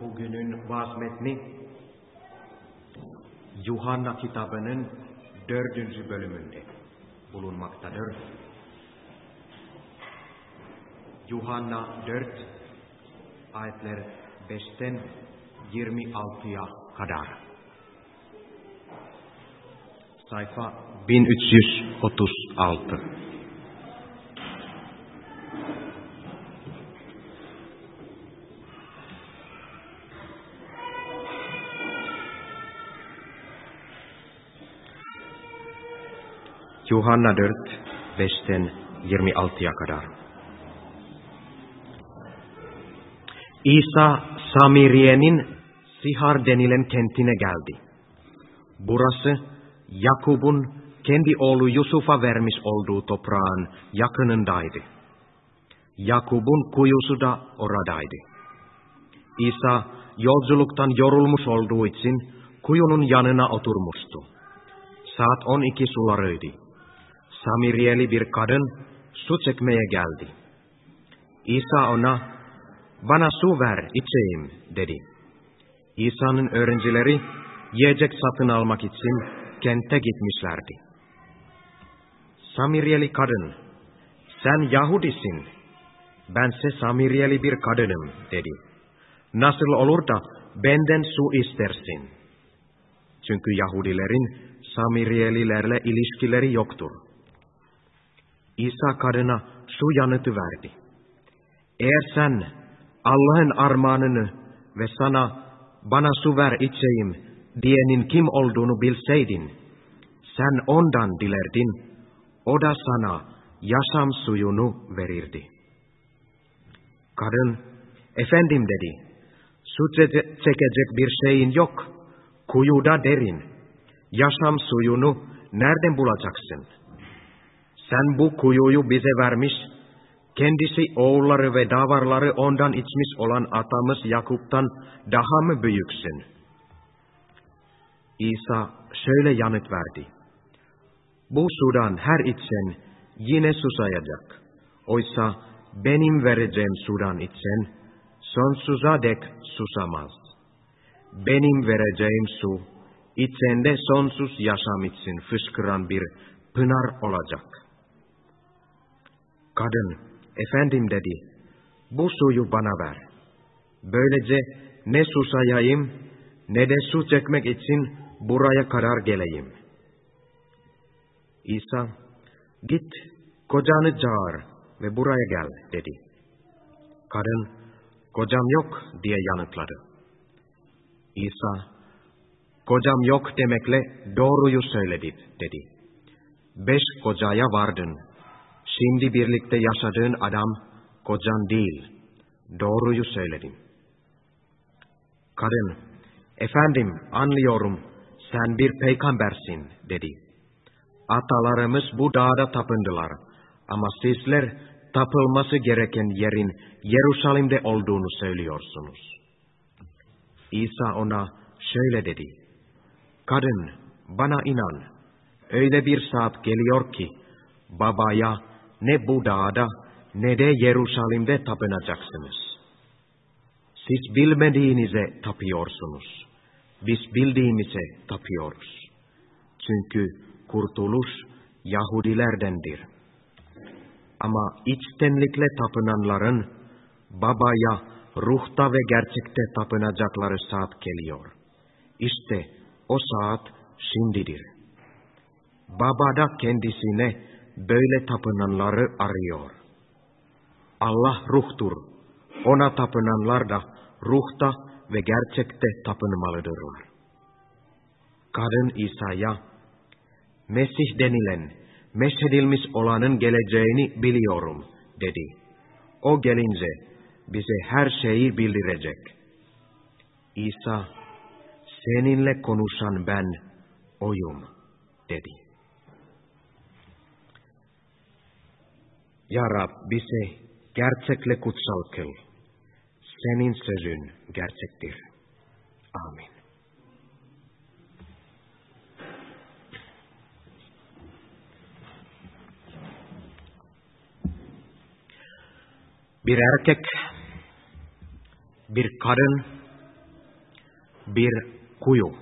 Bugünün vaaz metni Yuhanna kitabının 4. bölümünde bulunmaktadır. Yuhanna 4 ayetler 5'ten 26'ya kadar. Sayfa 1336. Yuhanna 4, 5'ten 26'ya kadar. İsa Samiriye'nin Sihar denilen kentine geldi. Burası Yakub'un kendi oğlu Yusuf'a vermiş olduğu toprağın yakınındaydı. Yakub'un kuyusu da oradaydı. İsa yolculuktan yorulmuş olduğu için kuyunun yanına oturmuştu. Saat 12 sularıydı. Samiriyeli bir kadın su çekmeye geldi. İsa ona, "Bana su ver, içeyim," dedi. İsa'nın öğrencileri yiyecek satın almak için kente gitmişlerdi. Samiriyeli kadın, "Sen Yahudisin, bense Samiriyeli bir kadınım," dedi. "Nasıl olur da benden su istersin?" Çünkü Yahudilerin Samiriyelilerle ilişkileri yoktur. İsa kadına şu yanıtı verdi: "Eğer sen Allah'ın armağanını ve bana su ver içeyim diyenin kim olduğunu bilseydin, sen ondan dilerdin, o da sana yaşam suyunu verirdi." Kadın, "Efendim," dedi, "su çekecek bir şeyin yok, kuyuda derin, yaşam suyunu nereden bulacaksın? Sen bu kuyuyu bize vermiş, kendisi oğulları ve davarları ondan içmiş olan atamız Yakup'tan daha mı büyüksün?" İsa şöyle yanıt verdi: "Bu sudan her içen yine susayacak. Oysa benim vereceğim sudan içen sonsuza dek susamaz. Benim vereceğim su, içende sonsuz yaşam için fışkıran bir pınar olacak." Kadın, "Efendim," dedi, "bu suyu bana ver. Böylece ne susayayım ne de su çekmek için buraya kadar geleyim." İsa, "Git, kocanı çağır ve buraya gel," dedi. Kadın, "Kocam yok," diye yanıtladı. İsa, "Kocam yok demekle doğruyu söyledi," dedi. "5 kocaya vardın. Şimdi birlikte yaşadığın adam kocan değil. Doğruyu söyledin." Kadın, "Efendim, anlıyorum, sen bir peygambersin," dedi. "Atalarımız bu dağda tapındılar ama sizler tapılması gereken yerin Yeruşalim'de olduğunu söylüyorsunuz." İsa ona şöyle dedi: "Kadın, bana inan, öyle bir saat geliyor ki Babaya ne bu dağda ne de Yeruşalim'de tapınacaksınız. Siz bilmediğinize tapıyorsunuz. Biz bildiğimize tapıyoruz. Çünkü kurtuluş Yahudilerdendir. Ama içtenlikle tapınanların Babaya ruhta ve gerçekte tapınacakları saat geliyor. İşte o saat şimdidir. Baba da kendisine böyle tapınanları arıyor. Allah ruhtur. Ona tapınanlar da ruhta ve gerçekte tapınmalıdırlar." Kadın İsa'ya, "Mesih denilen, meşhedilmiş olanın geleceğini biliyorum," dedi. "O gelince bize her şeyi bildirecek." İsa, "Seninle konuşan ben oyum," dedi. Ya Rab, bize gerçekle kutsal kıl. Senin sözün gerçektir. Amin. Bir erkek, bir kadın bir kuyu.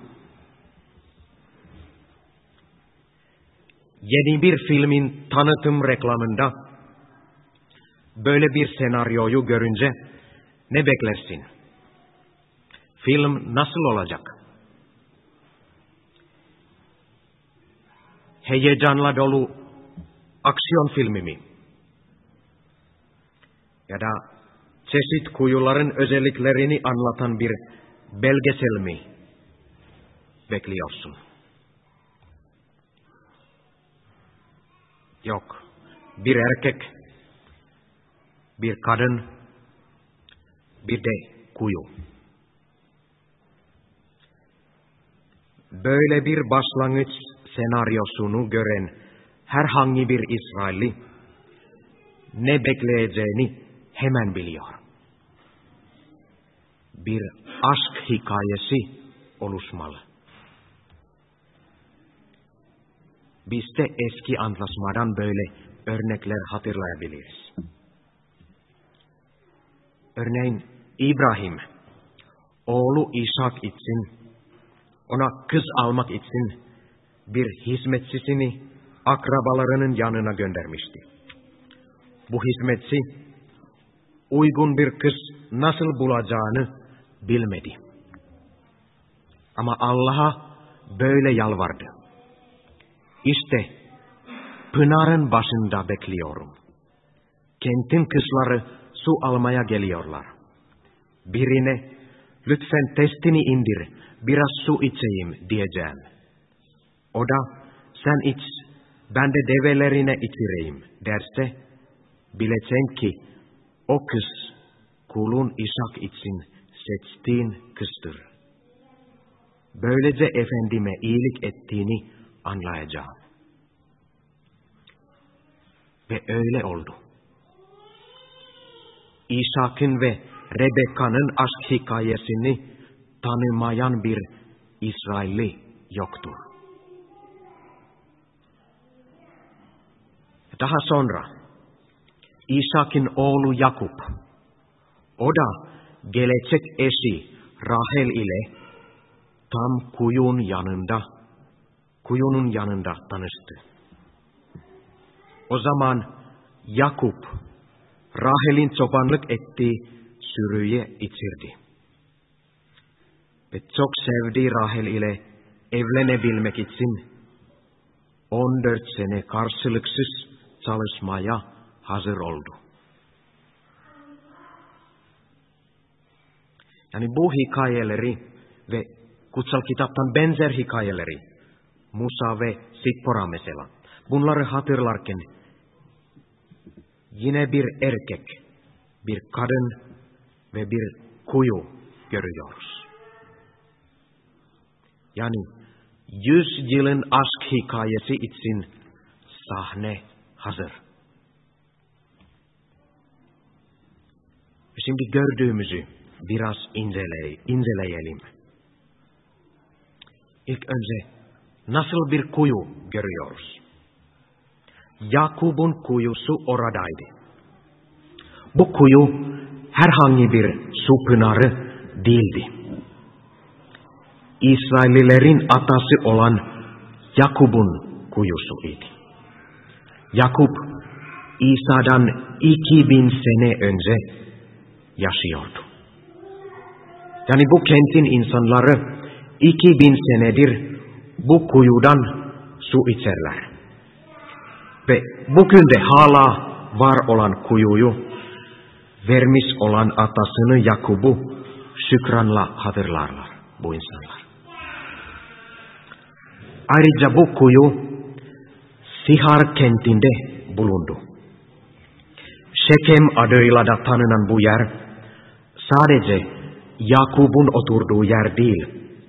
Yeni bir filmin tanıtım reklamında böyle bir senaryoyu görünce ne beklersin? Film nasıl olacak? Heyecanla dolu aksiyon filmi mi? Ya da çeşit kuyuların özelliklerini anlatan bir belgesel mi bekliyorsun? Yok. Bir erkek, bir kadın, bir de kuyu. Böyle bir başlangıç senaryosunu gören herhangi bir İsrailli ne bekleyeceğini hemen biliyor. Bir aşk hikayesi oluşmalı. Biz de eski antlaşmadan böyle örnekler hatırlayabiliriz. Örneğin İbrahim, oğlu İshak için, ona kız almak için bir hizmetçisini akrabalarının yanına göndermişti. Bu hizmetçi uygun bir kız nasıl bulacağını bilmedi. Ama Allah'a böyle yalvardı. İşte pınarın başında bekliyorum. Kentin kızları su almaya geliyorlar. Birine lütfen testini indir, biraz su içeyim diyeceğim. O da sen iç, ben de develerine içireyim derse bileceksin ki o kız kulun İshak için seçtiğin kızdır. Böylece efendime iyilik ettiğini anlayacağım. Ve öyle oldu. İshak'ın ve Rebekka'nın aşk hikayesini tanımayan bir İsrailli yoktur. Daha sonra İshak'ın oğlu Yakup, o da gelecek eşi Rahel ile tam kuyunun yanında tanıştı. O zaman Yakup, Rahel'in çobanlık ettiği sürüye içirdi. Ve çok sevdiği Rahel ile evlenebilmek için 14 sene karşılıksız çalışmaya hazır oldu. Yani bu hikayeleri ve kutsal kitaptan benzer hikayeleri, Musa ve Sippora mesela, bunları hatırlarken yine bir erkek, bir kadın ve bir kuyu görüyoruz. Yani 100 yılın aşk hikayesi için sahne hazır. Şimdi gördüğümüzü biraz inceleyelim. İlk önce nasıl bir kuyu görüyoruz? Yakup'un kuyusu oradaydı. Bu kuyu herhangi bir su pınarı değildi. İsraillilerin atası olan Yakup'un kuyusuydu. Yakup, İsa'dan 2000 sene önce yaşıyordu. Yani bu kentin insanları 2000 senedir bu kuyudan su içerler. Ve bugün de hala var olan kuyuyu vermiş olan atasını Yakup'u şükranla hatırlarlar bu insanlar. Ayrıca bu kuyu Sihar kentinde bulundu. Şekem adıyla da tanınan bu yer sadece Yakup'un oturduğu yer değil,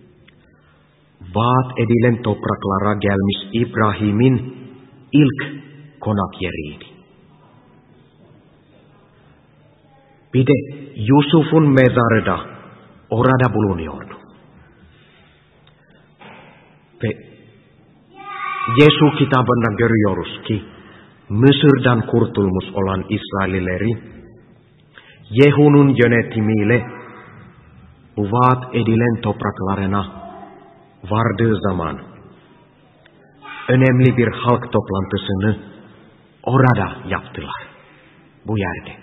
vaat edilen topraklara gelmiş İbrahim'in ilk konak yeriydi. Bir de Yusuf'un mezarı da orada bulunuyordu. Ve Yesu kitabında görüyoruz ki Mısır'dan kurtulmuş olan İsraillileri Yehu'nun yönetimiyle bu vaat edilen topraklarına vardığı zaman önemli bir halk toplantısını orada yaptılar, bu yerde.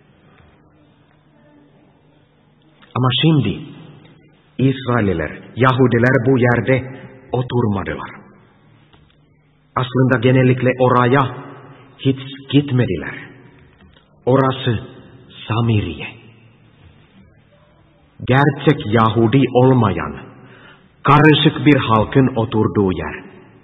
Ama şimdi İsrailliler, Yahudiler bu yerde oturmadılar. Aslında genellikle oraya hiç gitmediler. Orası Samiriye. Gerçek Yahudi olmayan, karışık bir halkın oturduğu yer.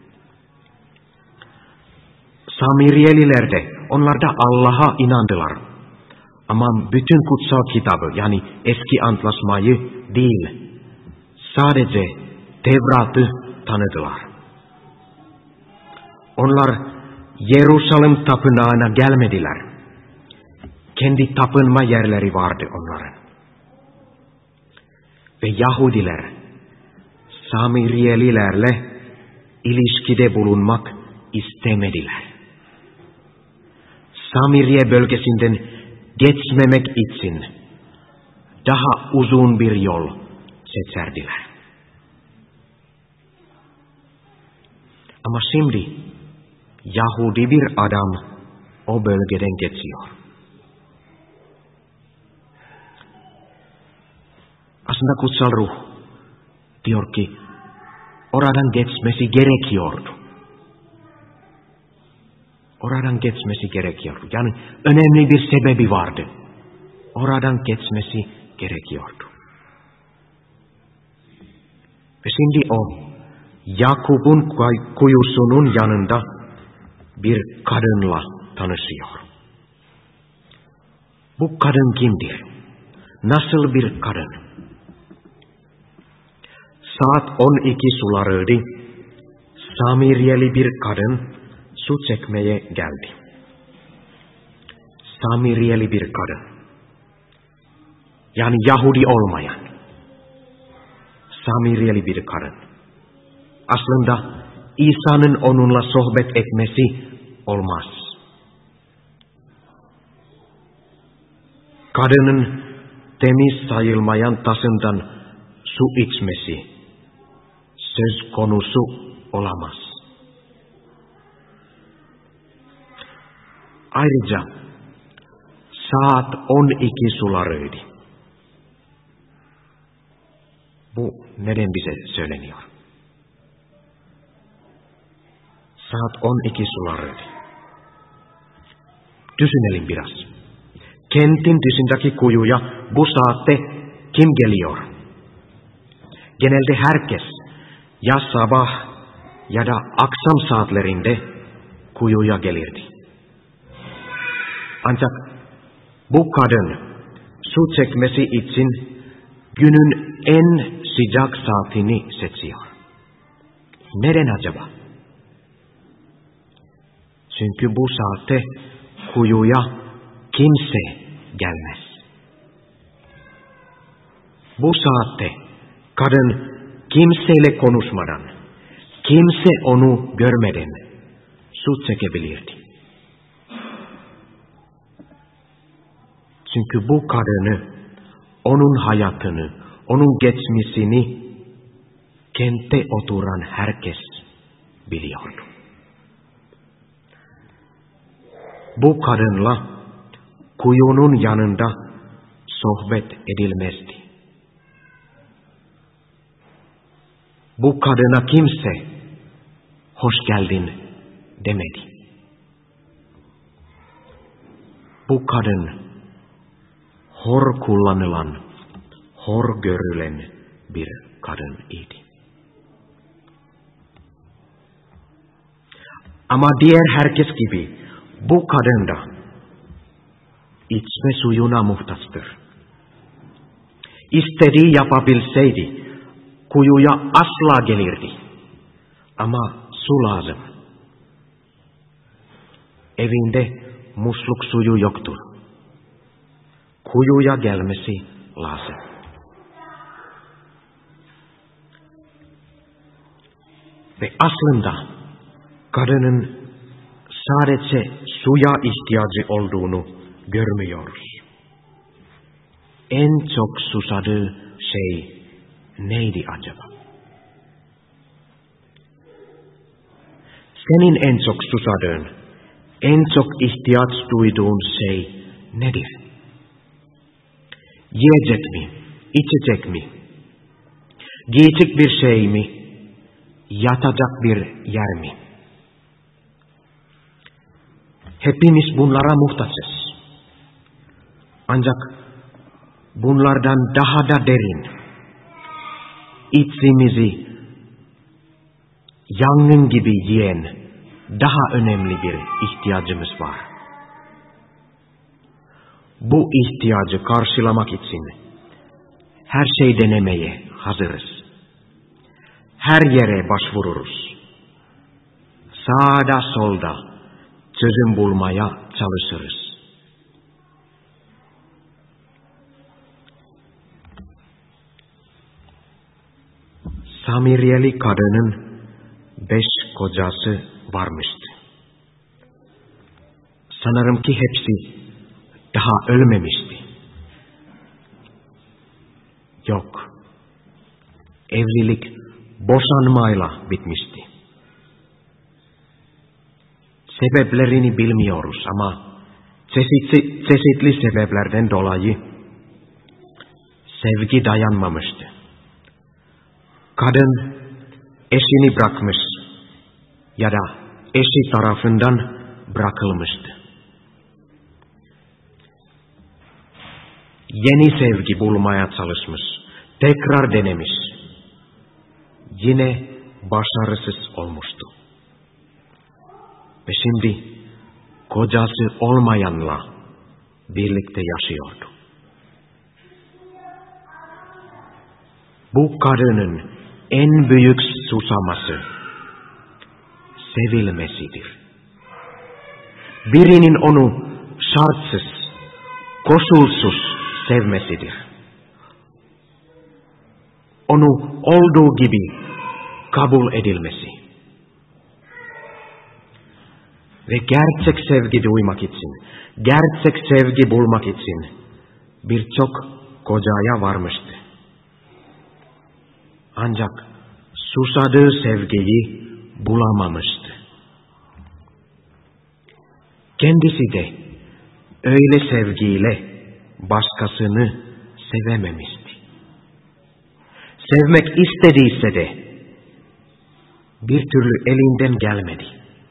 Samiriyeliler de, onlar da Allah'a inandılar. Ama bütün kutsal kitabı, yani eski antlaşmayı değil, sadece Tevrat'ı tanıdılar. Onlar Yerusalem tapınağına gelmediler. Kendi tapınma yerleri vardı onların. Ve Yahudiler Samiriyelilerle ilişkide bulunmak istemediler. Samiriye bölgesinden geçmemek için daha uzun bir yol seçerdiler. Ama şimdi Yahudi bir adam o bölgeden geçiyor. Aslında kutsal ruh diyor ki oradan geçmesi gerekiyordu. Oradan geçmesi gerekiyordu. Yani önemli bir sebebi vardı. Oradan geçmesi gerekiyordu. Ve şimdi o Yakup'un kuyusunun yanında bir kadınla tanışıyor. Bu kadın kimdir? Nasıl bir kadın? Saat 12 sularıydı. Samiriyeli bir kadın su çekmeye geldi. Samiriyeli bir kadın. Yani Yahudi olmayan. Samiriyeli bir kadın. Aslında İsa'nın onunla sohbet etmesi olmaz. Kadının temiz sayılmayan tasından su içmesi söz konusu olamaz. Ayrıca saat 12 sularıydı. Bu neden bize söyleniyor? Saat 12 sularıydı. Düşünelim biraz. Kentin dışındaki kuyuya bu saatte kim geliyor? Genelde herkes ya sabah ya da akşam saatlerinde kuyuya gelirdi. Ancak bu kadın su çekmesi için günün en sıcak saatini seçiyor. Neden acaba? Çünkü bu saatte kuyuya kimse gelmez. Bu saatte kadın kimseyle konuşmadan, kimse onu görmeden su çekebilirdi. Çünkü bu kadını, onun hayatını, onun geçmişini kentte oturan herkes biliyordu. Bu kadınla kuyunun yanında sohbet edilmezdi. Bu kadına kimse hoş geldin demedi. Bu kadın hor kullanılan, hor görülen bir kadın idi. Ama diğer herkes gibi bu kadın da içme suyuna muhtaçtır. İstediği yapabilseydi kuyuya asla gelirdi. Ama su lazım. Evinde musluk suyu yoktur. Kuyuya gelmesi lazım. Ve aslında kadının sadece suya ihtiyacı olduğunu görmüyoruz. En çok susadığı şey neydi acaba? Senin en çok susadığın, en çok ihtiyaç duyduğun şey nedir? Yiyecek mi? İçecek mi? Giyecek bir şey mi? Yatacak bir yer mi? Hepimiz bunlara muhtaçız. Ancak bunlardan daha da derin, içimizi yangın gibi yiyen daha önemli bir ihtiyacımız var. Bu ihtiyacı karşılamak için her şey denemeye hazırız. Her yere başvururuz. Sağda solda çözüm bulmaya çalışırız. Samiryeli kadının 5 kocası varmıştı. Sanırım ki hepsi daha ölmemişti. Yok. Evlilik boşanmayla bitmişti. Sebeplerini bilmiyoruz ama çeşitli sebeplerden dolayı sevgi dayanmamıştı. Kadın eşini bırakmış ya da eşi tarafından bırakılmıştı. Yeni sevgi bulmaya çalışmış, tekrar denemiş. Yine başarısız olmuştu. Ve şimdi kocası olmayanla birlikte yaşıyordu. Bu kadının en büyük susaması sevilmesidir. Birinin onu şartsız, koşulsuz sevmesidir. Onu olduğu gibi kabul edilmesi. Ve gerçek sevgi duymak için, gerçek sevgi bulmak için birçok kocaya varmıştı. Ancak susadığı sevgiyi bulamamıştı. Kendisi de öyle sevgiyle başkasını sevememişti. Sevmek istediyse de bir türlü elinden gelmedi.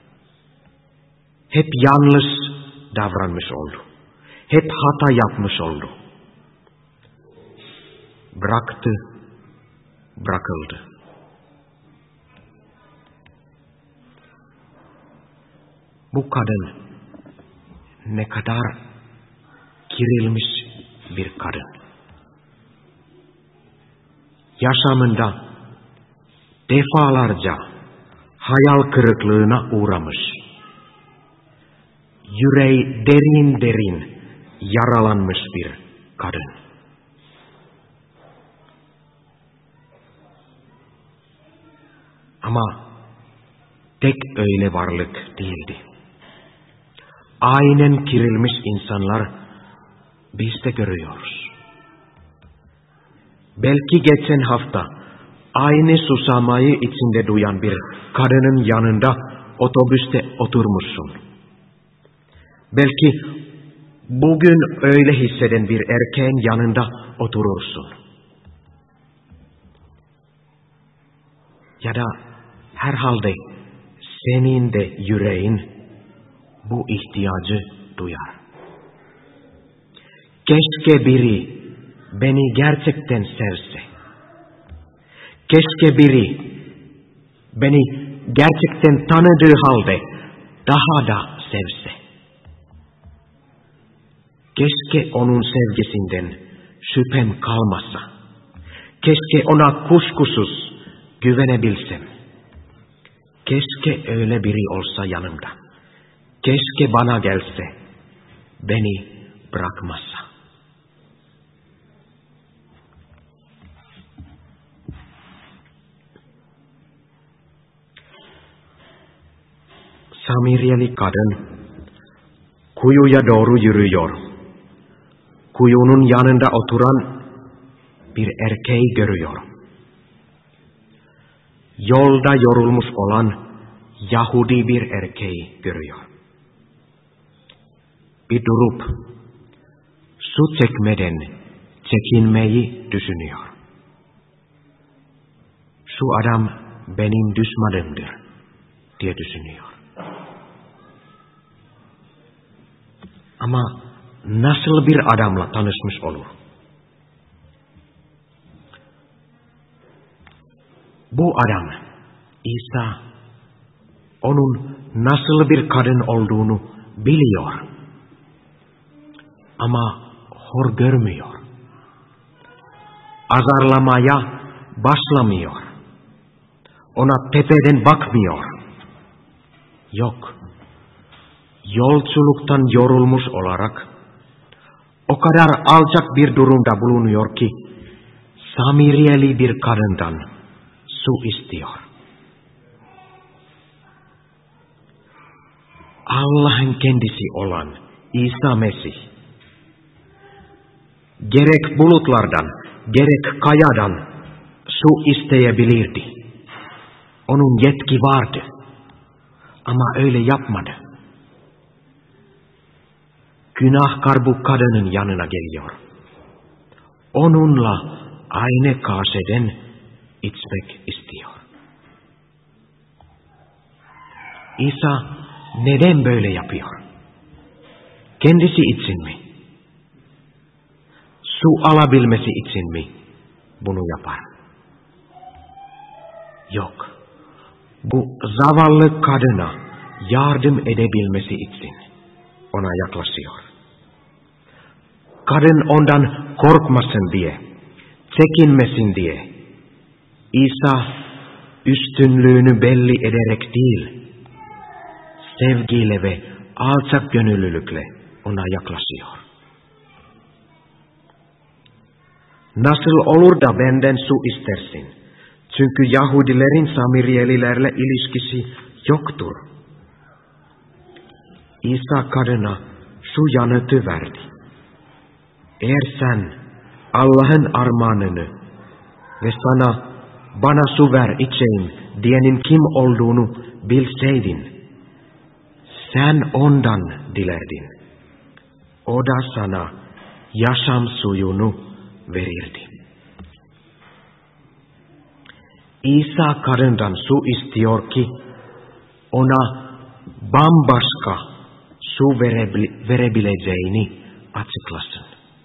Hep yanlış davranmış oldu. Hep hata yapmış oldu. Bırakıldı. Bu kadın ne kadar kirilmiş bir kadın. Yaşamında defalarca hayal kırıklığına uğramış. Yüreği derin yaralanmış bir kadın. Ama tek öyle varlık değildi. Aynen kirilmiş insanlar biz de görüyoruz. Belki geçen hafta aynı susamayı içinde duyan bir kadının yanında otobüste oturmuşsun. Belki bugün öyle hisseden bir erkeğin yanında oturursun. Ya da herhalde senin de yüreğin bu ihtiyacı duyar. Keşke biri beni gerçekten sevse. Keşke biri beni gerçekten tanıdığı halde daha da sevse. Keşke onun sevgisinden şüphem kalmasa. Keşke ona kuşkusuz güvenebilsem. Keşke öyle biri olsa yanımda. Keşke bana gelse, beni bırakmasa. Samiryeli kadın kuyuya doğru yürüyor. Kuyunun yanında oturan bir erkeği görüyor. Yolda yorulmuş olan Yahudi bir erkeği görüyor. Bir durup su çekmeden çekinmeyi düşünüyor. Şu adam benim düşmanımdır diye düşünüyor. Ama nasıl bir adamla tanışmış olur? Bu adam, İsa, onun nasıl bir kadın olduğunu biliyor. Ama hor görmüyor. Azarlamaya başlamıyor. Ona tepeden bakmıyor. Yok. Yolculuktan yorulmuş olarak o kadar alçak bir durumda bulunuyor ki Samiriyeli bir kadından su istiyor. Allah'ın kendisi olan İsa Mesih gerek bulutlardan gerek kayadan su isteyebilirdi. Onun yetki vardı. Ama öyle yapmadı. Günahkar bu kadının yanına geliyor. Onunla aynı kaseden içmek istiyor. İsa neden böyle yapıyor? Kendisi için mi? Su alabilmesi için mi bunu yapar? Yok. Bu zavallı kadına yardım edebilmesi için ona yaklaşıyor. Kadın ondan korkmasın diye, çekinmesin diye İsa üstünlüğünü belli ederek değil, sevgiyle ve alçak gönüllülükle ona yaklaşıyor. Nasıl olur da benden su istersin? Çünkü Yahudilerin Samiriyelilerle ilişkisi yoktur. İsa kadına şu yanıtı verdi. Eğer sen Allah'ın armağanını ve bana su ver içeyim diyenin kim olduğunu bilseydin, sen ondan dilerdin. O da sana yaşam suyunu verirdi. İsa kadından su istiyor ki ona bambaşka su verebileceğini açıklasın.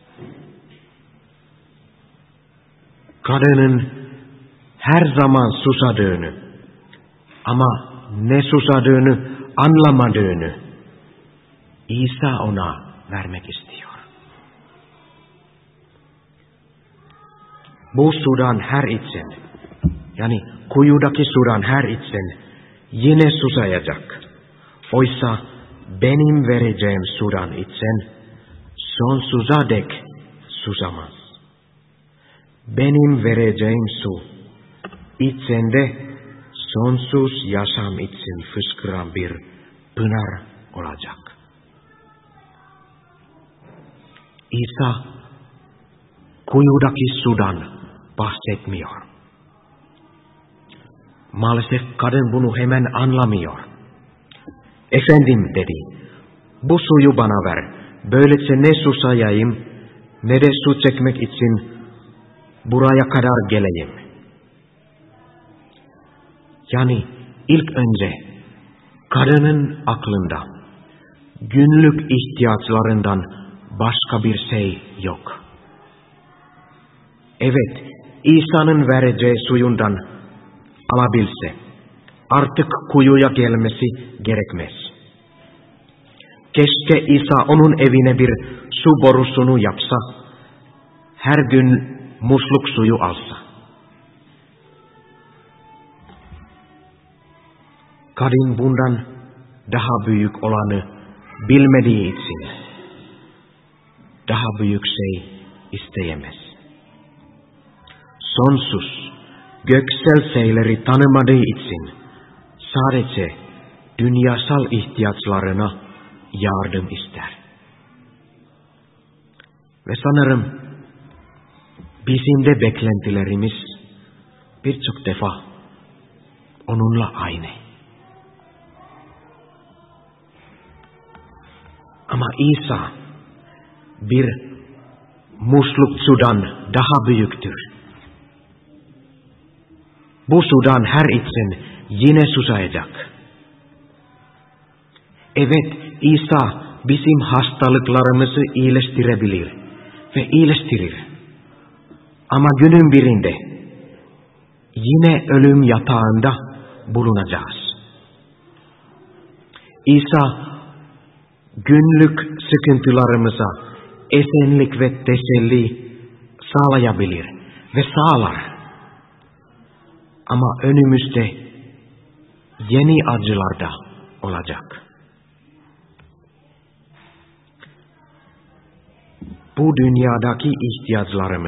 Kadının her zaman susadığını ama ne susadığını anlamadığını İsa ona vermek istiyor. Bu sudan her içsen, yani kuyudaki sudan her içsen yine susayacak. Oysa benim vereceğim sudan içsen sonsuza dek susamaz. Benim vereceğim su içsende sonsuz yaşam için fışkıran bir pınar olacak. İsa kuyudaki sudan bahsetmiyor. Maalesef kadın bunu hemen anlamıyor. Efendim dedi, bu suyu bana ver. Böylece ne susayayım ne de su çekmek için buraya kadar geleyim. Yani ilk önce kadının aklında günlük ihtiyaçlarından başka bir şey yok. Evet, İsa'nın vereceği suyundan alabilse artık kuyuya gelmesi gerekmez. Keşke İsa onun evine bir su borusunu yapsa, her gün musluk suyu alsa. Kadın bundan daha büyük olanı bilmediği için daha büyük şey isteyemez. Sonsuz, göksel şeyleri tanımadığı için sadece dünyasal ihtiyaçlarına yardım ister. Ve sanırım Bizim de beklentilerimiz birçok defa onunla aynı. Ama İsa bir musluk sudan daha büyüktür. Bu sudan her içen yine susayacak. Evet, İsa bizim hastalıklarımızı iyileştirebilir ve iyileştirir. Ama günün birinde yine ölüm yatağında bulunacağız. İsa günlük sıkıntılarımıza esenlik ve teselli sağlayabilir ve sağlar. Ama önümüzde yeni acılar da olacak. Bu dünyadaki ihtiyaçlarımız,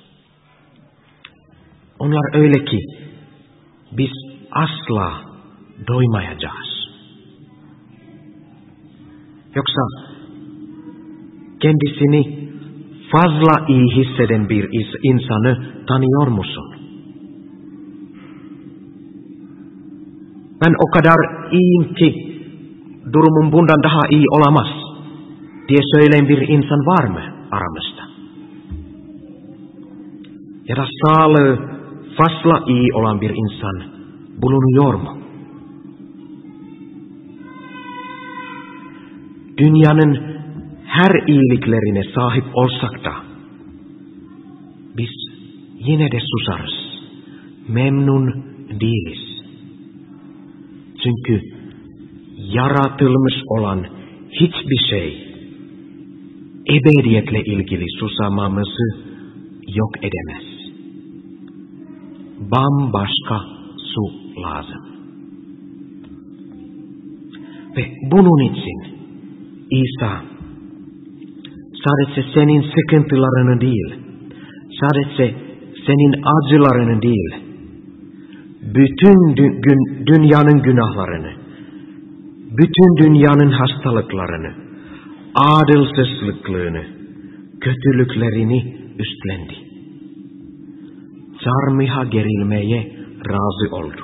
onlar öyle ki biz asla doymayacağız. Yoksa kendisini fazla iyi hisseden bir insanı tanıyor musun? Ben o kadar iyiyim ki durumum bundan daha iyi olamaz diye söyleyen bir insan var mı aramızda? Ya da sağlığı fazla iyi olan bir insan bulunuyor mu? Dünyanın her iyiliklerine sahip olsak da biz yine de susarız, memnun değiliz. Çünkü yaratılmış olan hiçbir şey ebediyetle ilgili susamamızı yok edemez. Bambaşka su lazım. Ve bunun için İsa sadece senin sıkıntılarını değil, sadece senin acılarını değil, bütün dünyanın günahlarını, bütün dünyanın hastalıklarını, adılsızlıklarını, kötülüklerini üstlendi. Çarmıha gerilmeye razı oldu.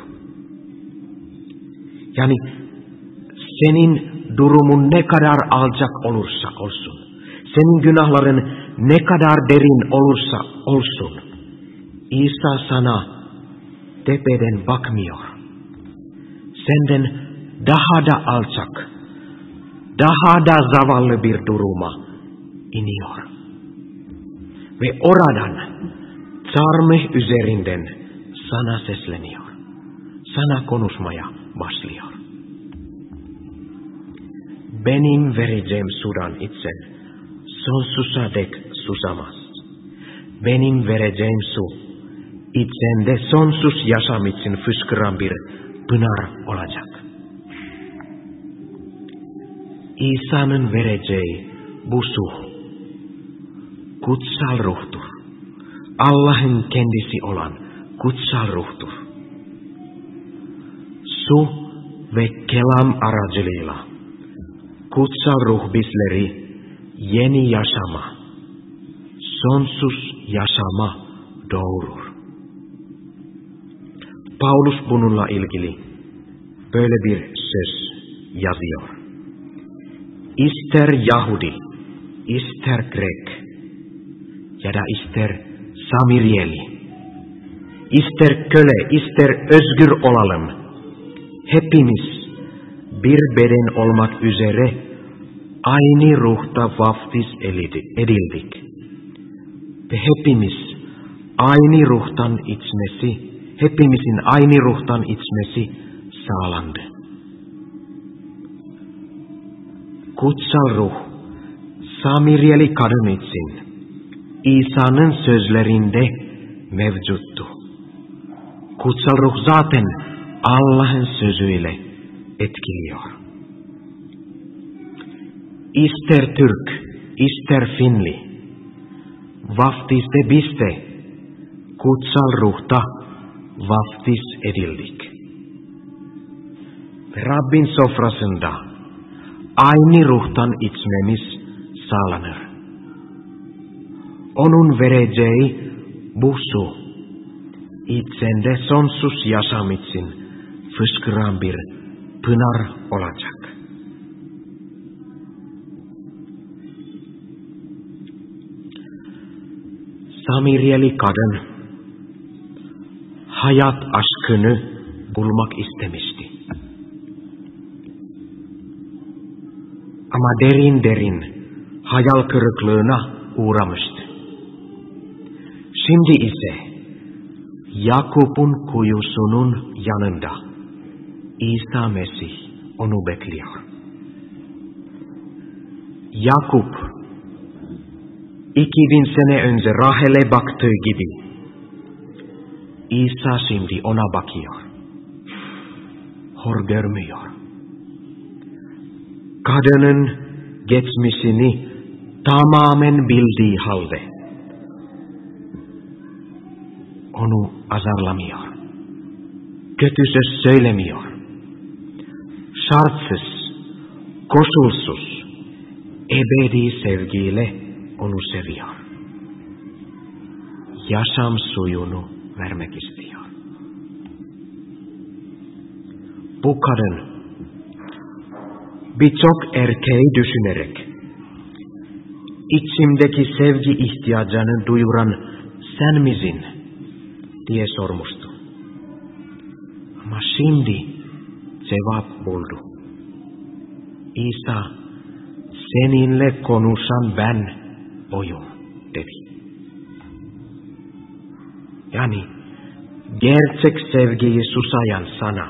Yani senin durumun ne kadar alçak olursa olsun, senin günahların ne kadar derin olursa olsun, İsa sana tepeden bakmıyor. Senden daha da alçak, daha da zavallı bir duruma iniyor. Ve oradan çarmıh üzerinden sana sesleniyor. Sana konuşmaya başlıyor. Benim vereceğim sudan içsen sonsuza dek susamaz. Benim vereceğim su içinde sonsuz yaşam için fışkıran bir pınar olacak. İsa'nın vereceği bu su kutsal ruhtur. Allah'ın kendisi olan kutsal ruhtur. Su ve kelam aracılığıyla kutsal ruh bizleri yeni yaşama, sonsuz yaşama doğurur. Paulus bununla ilgili böyle bir söz yazıyor. İster Yahudi, ister Grek ya da ister Samiryeli, ister köle, ister özgür olalım, hepimiz bir beden olmak üzere aynı ruhta vaftiz edildik. Ve hepimizin aynı ruhtan içmesi sağlandı. Kutsal ruh, Samiryeli kadın için İsa'nın sözlerinde mevcuttu. Kutsal ruh zaten Allah'ın sözüyle etkiliyor. İster Türk, ister Finli, vaftizde biz de kutsal ruhta vaftiz edildik. Rabbin sofrasında aynı ruhtan içmemiz sağlanır. Onun vereceği bu su itsende sonsuz yaşam için fışkıran bir pınar olacak. Samiriyeli kadın hayat aşkını bulmak istemişti. Ama derin hayal kırıklığına uğramıştı. Şimdi ise Yakup'un kuyusunun yanında İsa Mesih onu bekliyor. Yakup 2000 sene önce Rahel'e baktığı gibi İsa şimdi ona bakıyor. Hor görmüyor. Kadının geçmişini tamamen bildiği halde onu azarlamıyor. Kötü söz söylemiyor. Şartsız, koşulsuz, ebedi sevgiyle onu seviyor. Yaşam suyunu vermek istiyor. Bu kadın birçok erkeği düşünerek içimdeki sevgi ihtiyacını duyuran sen misin diye sormuştu. Ama şimdi cevap buldu. İsa, seninle konuşan ben oyum dedi. Yani gerçek sevgiyi susayan sana,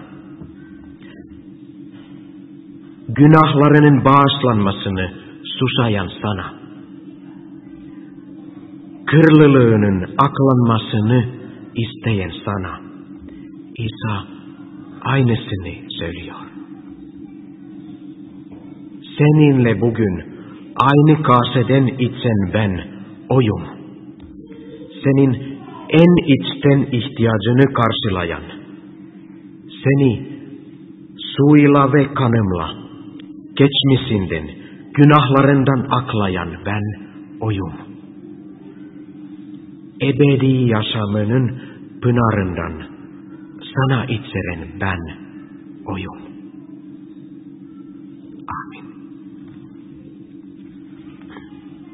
günahlarının bağışlanmasını susayan sana, kırlılığının aklanmasını isteyen sana, İsa aynısını söylüyor. Seninle bugün aynı kaseden içen ben oyum. Senin en içten ihtiyacını karşılayan, seni suyla ve kanımla, geçmişinden, günahlarından aklayan ben oyum. Ebedi yaşamının pınarından sana içeren ben oyum.